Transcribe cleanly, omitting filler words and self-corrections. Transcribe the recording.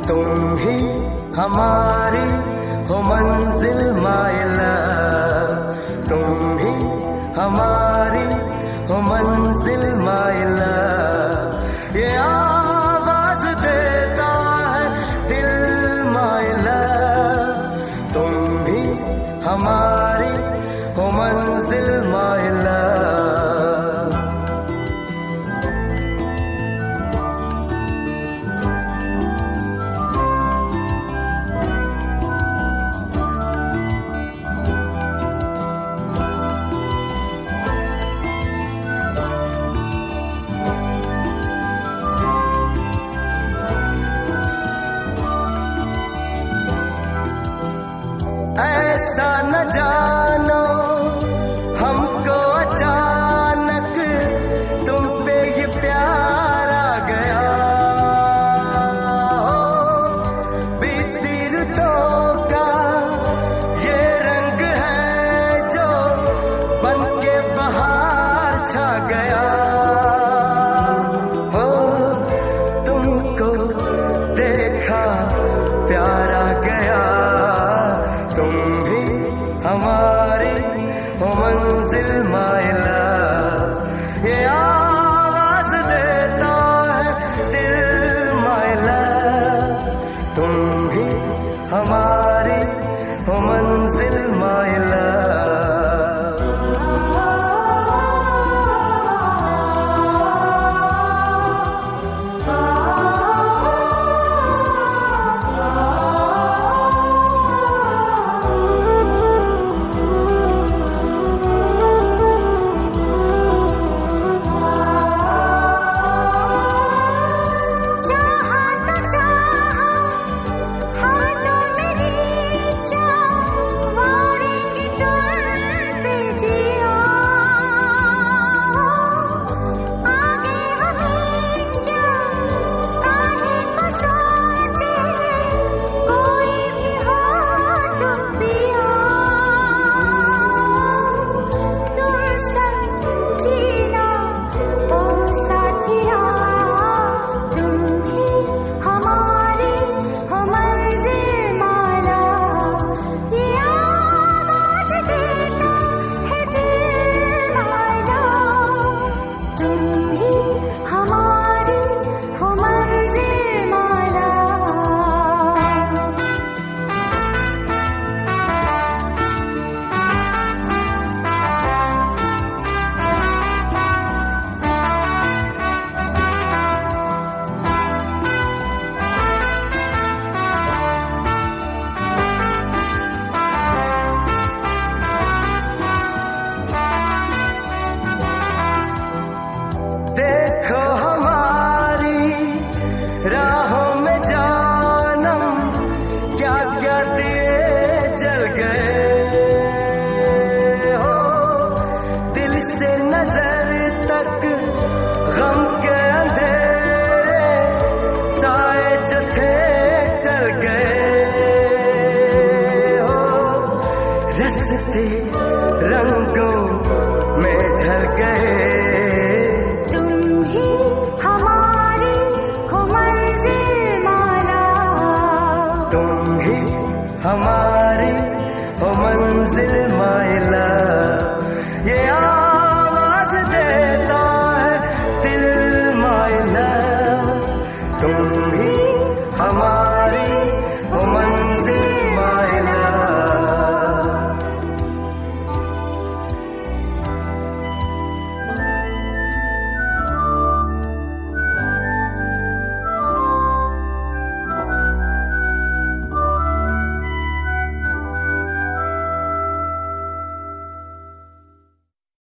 तुम ही हमारी हो मंजिल माय लव, तुम ही हमारी हो मंजिल माय लव। ये आवाज देता है दिल माय लव, तुम ही हमारी हो मंजिल माय लव। ऐसा न जानो हमको अचानक तुम पे ये प्यार आ गया, बीती रुतों का ये रंग है जो बन के बहार छा गया। हो तुमको देखा प्यार आ गया, तुम भी हमारी हो मंजिल माय लव। ये आवाज देता है दिल माय लव, तुम भी हमारी